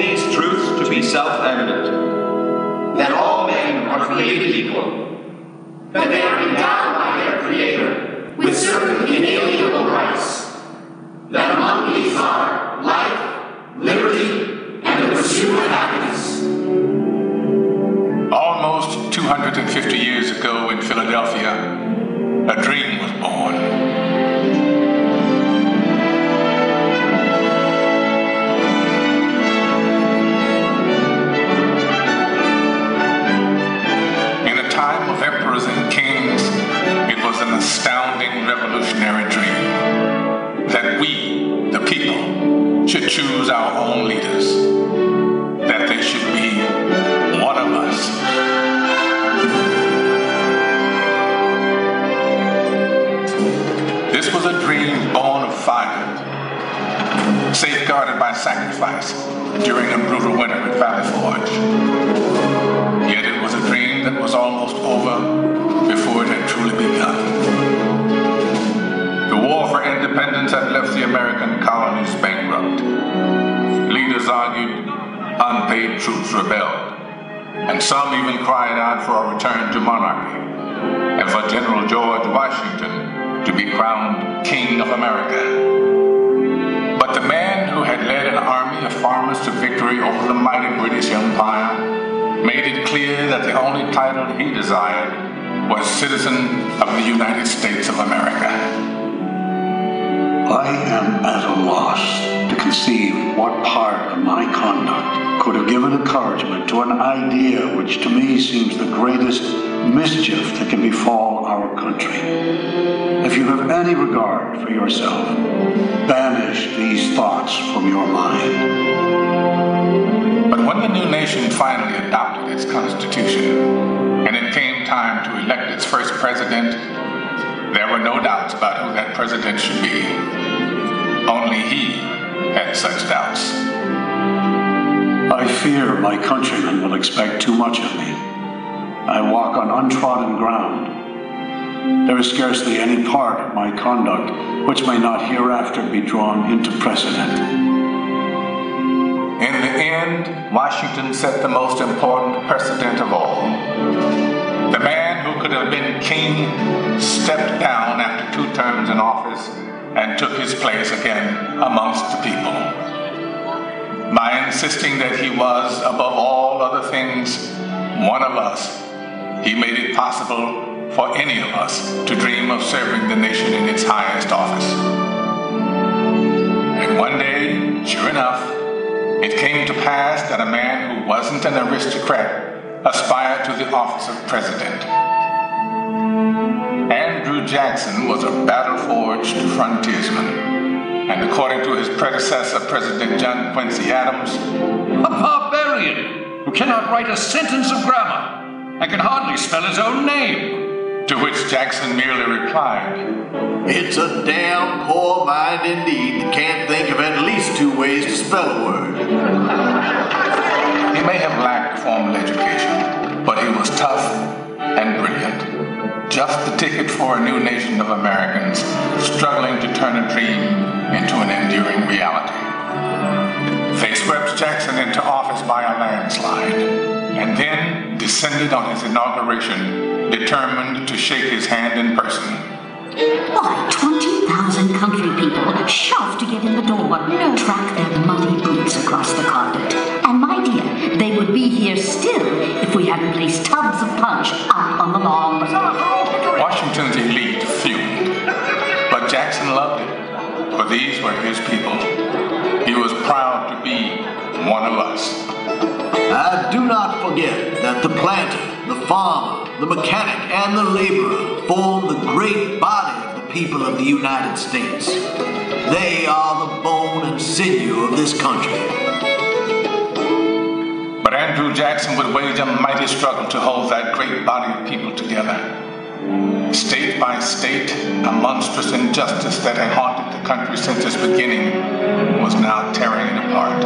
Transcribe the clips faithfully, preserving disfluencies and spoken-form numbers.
these truths to be self-evident: that all men are created equal, that they are endowed by their Creator with certain inalienable rights, that among these are life, liberty, and the pursuit of happiness. Almost two hundred fifty years ago in Philadelphia, a dream was born. And kings, it was an astounding revolutionary dream that we, the people, should choose our own leaders, that they should be one of us. This was a dream born of fire, safeguarded by sacrifice during a brutal winter at Valley Forge. Yet it was a dream that was almost over before it had truly begun. The war for independence had left the American colonies bankrupt. Leaders argued, unpaid troops rebelled, and some even cried out for a return to monarchy, and for General George Washington to be crowned King of America. But the man who had led an army of farmers to victory over the mighty British Empire made it clear that the only title he desired was citizen of the United States of America. I am at a loss to conceive what part of my conduct could have given encouragement to an idea which to me seems the greatest mischief that can befall our country. If you have any regard for yourself, banish these thoughts from your mind. But when the new nation finally adopted its Constitution, and it came time to elect its first president, there were no doubts about who that president should be. Only he had such doubts. I fear my countrymen will expect too much of me. I walk on untrodden ground. There is scarcely any part of my conduct which may not hereafter be drawn into precedent. In the end, Washington set the most important precedent of all. The man who could have been king stepped down after two terms in office and took his place again amongst the people. By insisting that he was, above all other things, one of us, he made it possible for any of us to dream of serving the nation in its highest office. And one day, sure enough, it came to pass that a man who wasn't an aristocrat aspired to the office of president. Andrew Jackson was a battle-forged frontiersman, and according to his predecessor, President John Quincy Adams, a barbarian who cannot write a sentence of grammar and can hardly spell his own name. To which Jackson merely replied, "It's a damn poor mind indeed that can't think of at least two ways to spell a word." He may have lacked formal education, but he was tough and brilliant. Just the ticket for a new nation of Americans struggling to turn a dream into an enduring reality. They swept Jackson into office by a landslide, and then descended on his inauguration, determined to shake his hand in person. Why, twenty thousand country people shoved to get in the door, track their muddy boots across the carpet. And my dear, they would be here still if we hadn't placed tubs of punch out on the lawn. Washington's elite fumed, but Jackson loved it, for these were his people. He was proud to be one of us. I do not forget that the planter, the farmer, the mechanic, and the laborer form the great body of the people of the United States. They are the bone and sinew of this country. But Andrew Jackson would wage a mighty struggle to hold that great body of people together. State by state, a monstrous injustice that had haunted the country since its beginning was now tearing it apart.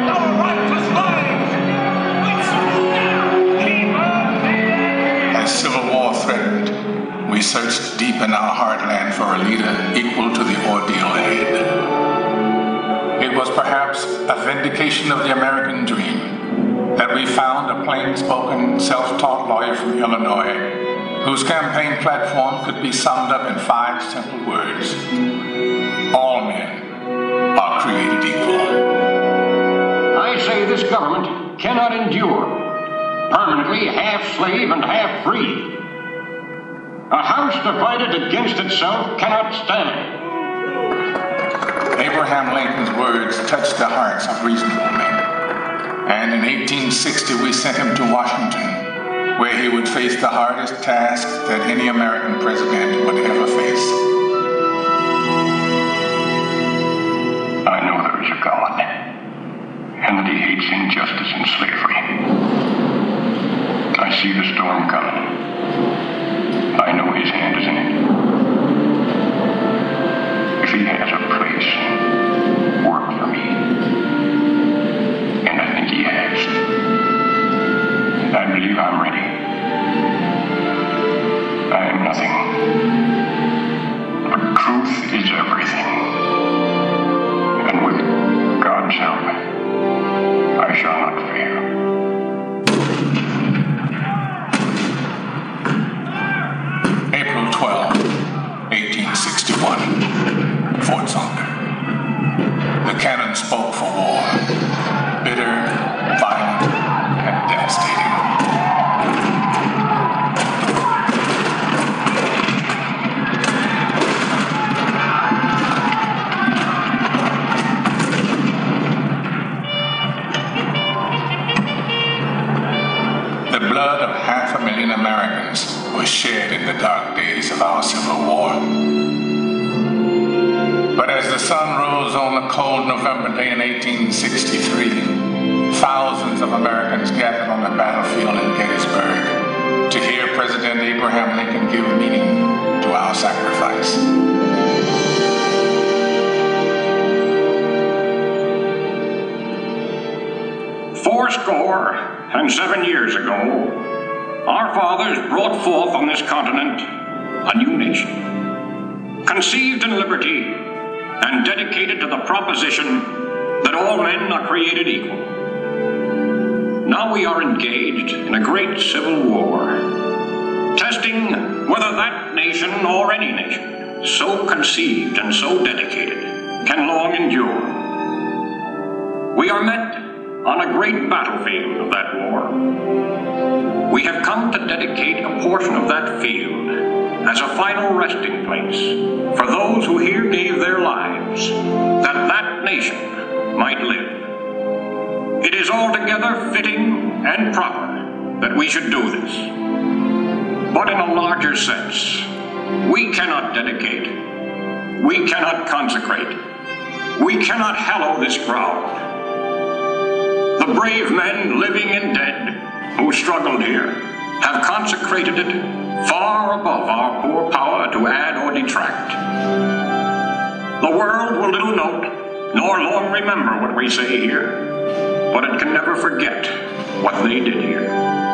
As civil war threatened, we searched deep in our heartland for a leader equal to the ordeal ahead. It was perhaps a vindication of the American dream that we found a plain-spoken, self-taught lawyer from Illinois whose campaign platform could be summed up in five simple words. All men are created equal. I say this government cannot endure, permanently half slave and half free. A house divided against itself cannot stand. Abraham Lincoln's words touched the hearts of reasonable men. And in eighteen sixty, we sent him to Washington, where he would face the hardest task that any American president would ever face. I know there is a God, and that he hates injustice and slavery. I see the storm coming. I know his hand is in it. If he has a place, work for me. And I think he has. I believe I'm ready. I am nothing. But truth is everything. And with God's help, I shall not fail. April twelfth, eighteen sixty-one, Fort Sumter. The cannon spoke for war, bitter, violent, and devastating. The blood of half a million Americans was shed in the dark days of our Civil War. But as the sun rose on a cold November day in eighteen sixty-three, thousands of Americans gathered on the battlefield in Gettysburg to hear President Abraham Lincoln give meaning to our sacrifice. Fourscore and seven years ago, our fathers brought forth on this continent a new nation, conceived in liberty and dedicated to the proposition that all men are created equal. Now we are engaged in a great civil war, testing whether that nation or any nation, so conceived and so dedicated, can long endure. We are met on a great battlefield of that war. We have come to dedicate a portion of that field as a final resting place for those who here gave their lives that that nation might live. It is altogether fitting and proper that we should do this. But in a larger sense, we cannot dedicate, we cannot consecrate, we cannot hallow this ground. The brave men, living and dead, who struggled here, have consecrated it far above our poor power to add or detract. The world will little note, nor long remember what we say here, but it can never forget what they did here.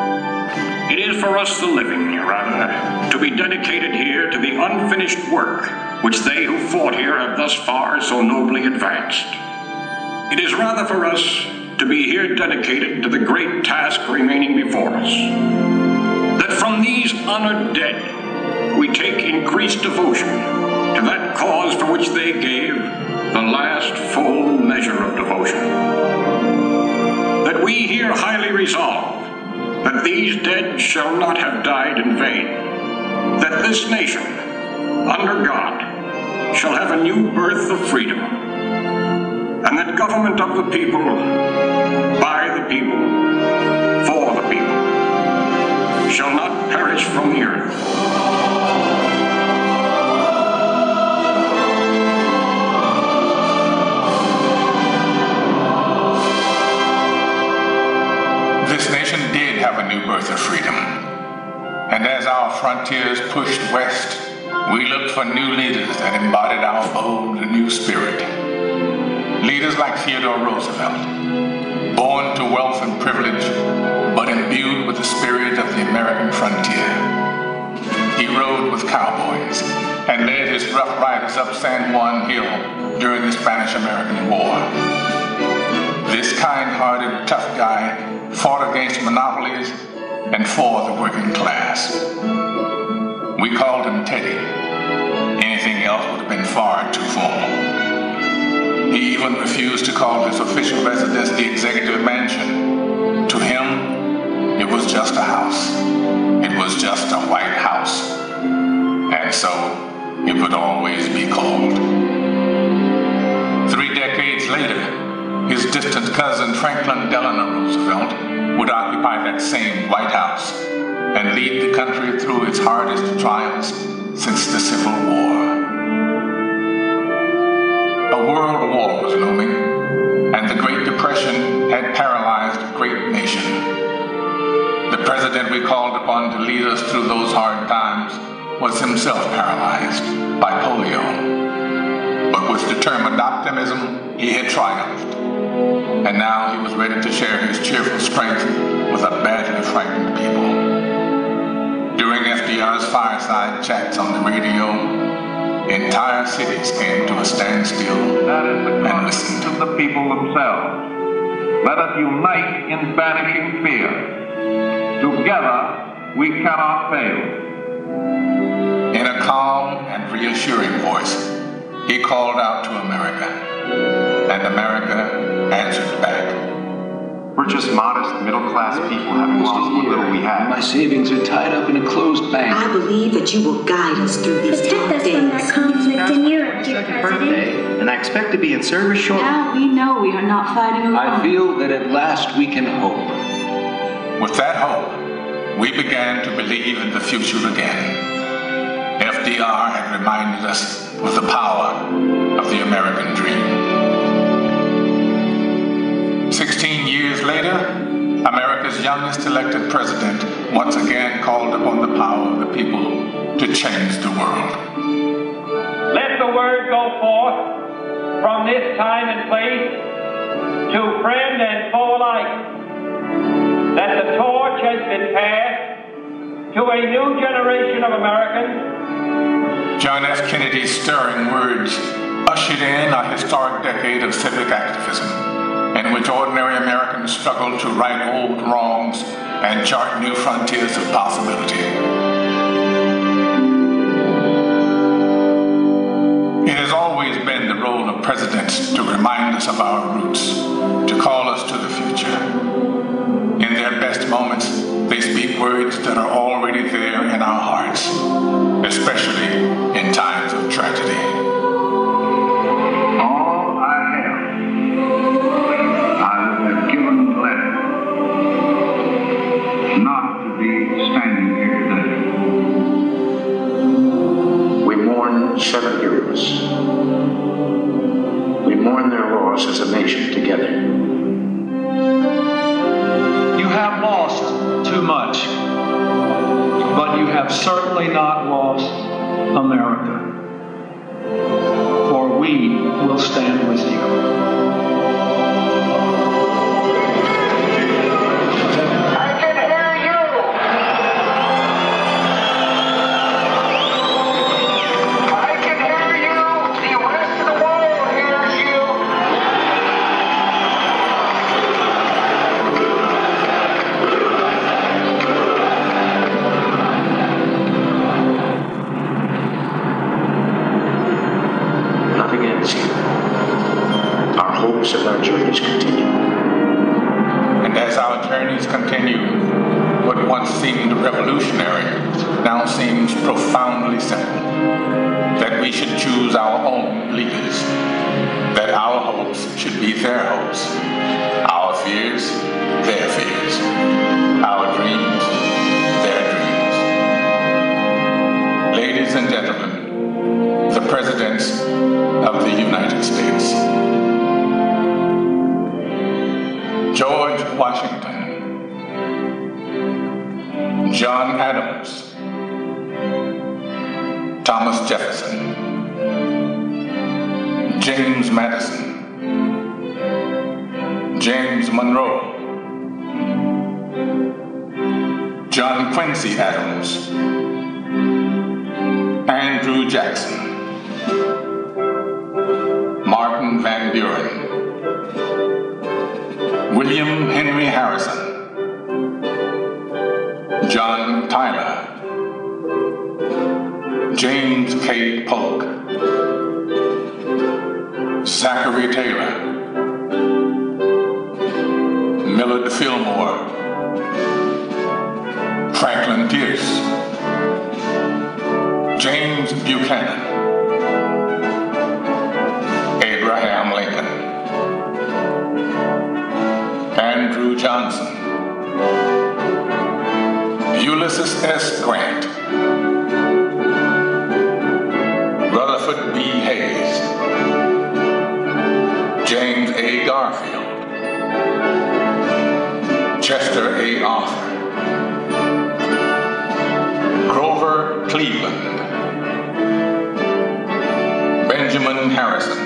It is for us the living, rather, to be dedicated here to the unfinished work which they who fought here have thus far so nobly advanced. It is rather for us to be here dedicated to the great task remaining before us, that from these honored dead we take increased devotion to that cause for which they gave the last full measure of devotion, that we here highly resolve that these dead shall not have died in vain, that this nation, under God, shall have a new birth of freedom, and that government of the people, by the people, for the people, shall not perish from the earth. This nation did have a new birth of freedom, and as our frontiers pushed west, we looked for new leaders that embodied our bold new spirit. Leaders like Theodore Roosevelt, born to wealth and privilege, but imbued with the spirit of the American frontier. He rode with cowboys and led his rough riders up San Juan Hill during the Spanish-American War. This kind-hearted, tough guy fought against monopolies and for the working class. We called him Teddy. Anything else would have been far too formal. He even refused to call his official residence the Executive Mansion. To him, it was just a house. It was just a White House. And so, it would always be called. Three decades later, his distant cousin Franklin Delano Roosevelt would occupy that same White House and lead the country through its hardest trials since the Civil War. A world war was looming, and the Great Depression had paralyzed a great nation. The president we called upon to lead us through those hard times was himself paralyzed by polio. But with determined optimism, he had triumphed. And now he was ready to share his cheerful strength with a badly frightened people. During F D R's fireside chats on the radio, entire cities came to a standstill that is the and listened to the people themselves. Let us unite in banishing fear. Together, we cannot fail. In a calm and reassuring voice, he called out to America, and America answered back. We're just modest, middle-class people having lost what little we have. My savings are tied up in a closed bank. I believe that you will guide us through these tough days. Protect us from that conflict in Europe, dear Second President. birthday, and I expect to be in service shortly. Now we know we are not fighting alone. I feel that at last we can hope. With that hope, we began to believe in the future again. F D R had reminded us of the power of the American dream. Sixteen years later, America's youngest elected president once again called upon the power of the people to change the world. Let the word go forth from this time and place to friend and foe alike that the torch has been passed to a new generation of Americans. John F. Kennedy's stirring words ushered in a historic decade of civic activism, in which ordinary Americans struggled to right old wrongs and chart new frontiers of possibility. It has always been the role of presidents to remind us of our roots, to call us to the future. In their best moments, they speak words that are already there in our hearts, especially in times of tragedy. All I have, I would have given gladly not to be standing here today. We mourn seven heroes. We mourn their loss as a nation together. You have lost too much, but you have certainly not lost America. For we will stand with you. Of our journeys continue. And as our journeys continue, what once seemed revolutionary now seems profoundly simple. That we should choose our own leaders. That our hopes should be their hopes. Our fears, their fears. Our dreams, their dreams. Ladies and gentlemen, the presidents of the United States. George Washington, John Adams, Thomas Jefferson, James Madison, James Monroe, John Quincy Adams, Andrew Jackson, Martin Van Buren, William Henry Harrison, John Tyler, James K. Polk, Zachary Taylor, Millard Fillmore, Franklin Pierce, James Buchanan, Abraham Lincoln, Andrew Johnson, Ulysses S. Grant, Rutherford B. Hayes, James A. Garfield, Chester A. Arthur, Grover Cleveland, Benjamin Harrison,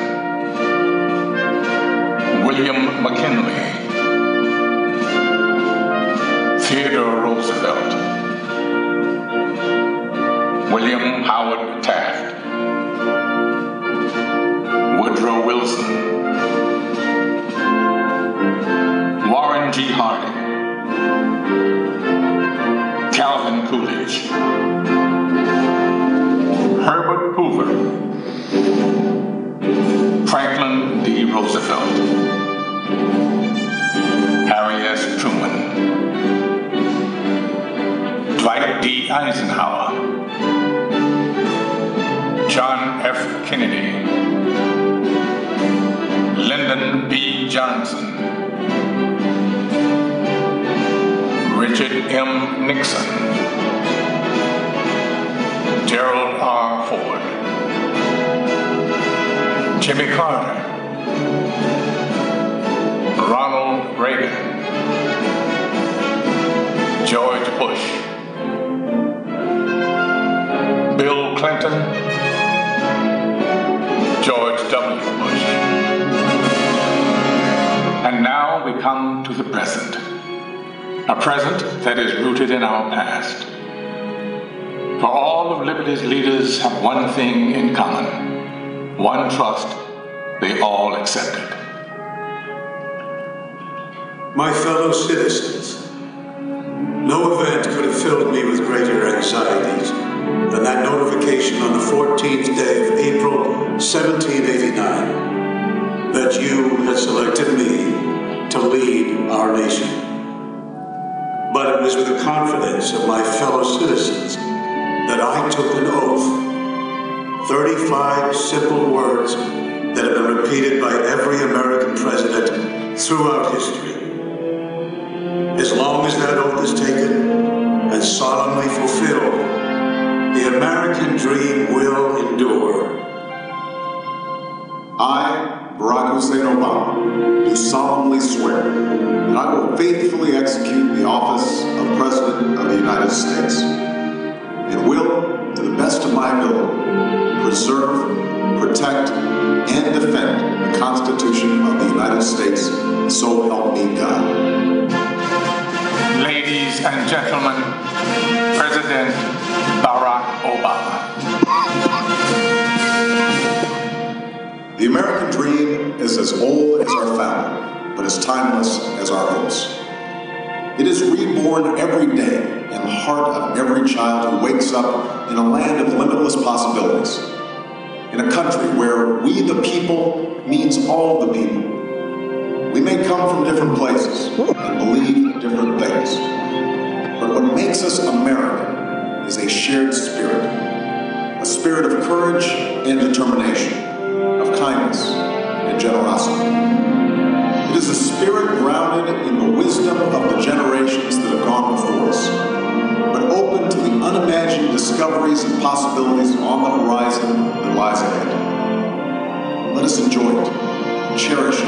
William McKinley, Theodore Roosevelt, William Howard Taft, Woodrow Wilson, Warren G. Harding, Calvin Coolidge, Herbert Hoover, Franklin D. Roosevelt, Harry S. Truman, Dwight D. Eisenhower, John F. Kennedy, Lyndon B. Johnson, Richard M. Nixon, Gerald R. Ford, Jimmy Carter, Ronald Reagan, George Bush, Bill Clinton, George W. Bush. And now we come to the present, a present that is rooted in our past. For all of liberty's leaders have one thing in common, one trust they all accepted. My fellow citizens, no event could have filled me with greater anxieties than that notification on the fourteenth day of April, seventeen eighty-nine, that you had selected me to lead our nation. But it was with the confidence of my fellow citizens that I took an oath, thirty-five simple words that have been repeated by every American president throughout history. As long as that oath is taken and solemnly fulfilled, the American dream will endure. I, Barack Hussein Obama, do solemnly swear that I will faithfully execute the office of President of the United States and will, to the best of my ability, preserve, protect, and defend the Constitution of the United States, so help me God. Ladies and gentlemen, President Barack Obama. The American dream is as old as our founding, but as timeless as our hopes. It is reborn every day in the heart of every child who wakes up in a land of limitless possibilities, in a country where we the people means all the people. We may come from different places and believe different things, but what makes us American is a shared spirit, a spirit of courage and determination, of kindness and generosity. It is a spirit grounded in the wisdom of the generations that have gone before us, but open to the unimagined discoveries and possibilities on the horizon that lies ahead. Let us enjoy it, cherish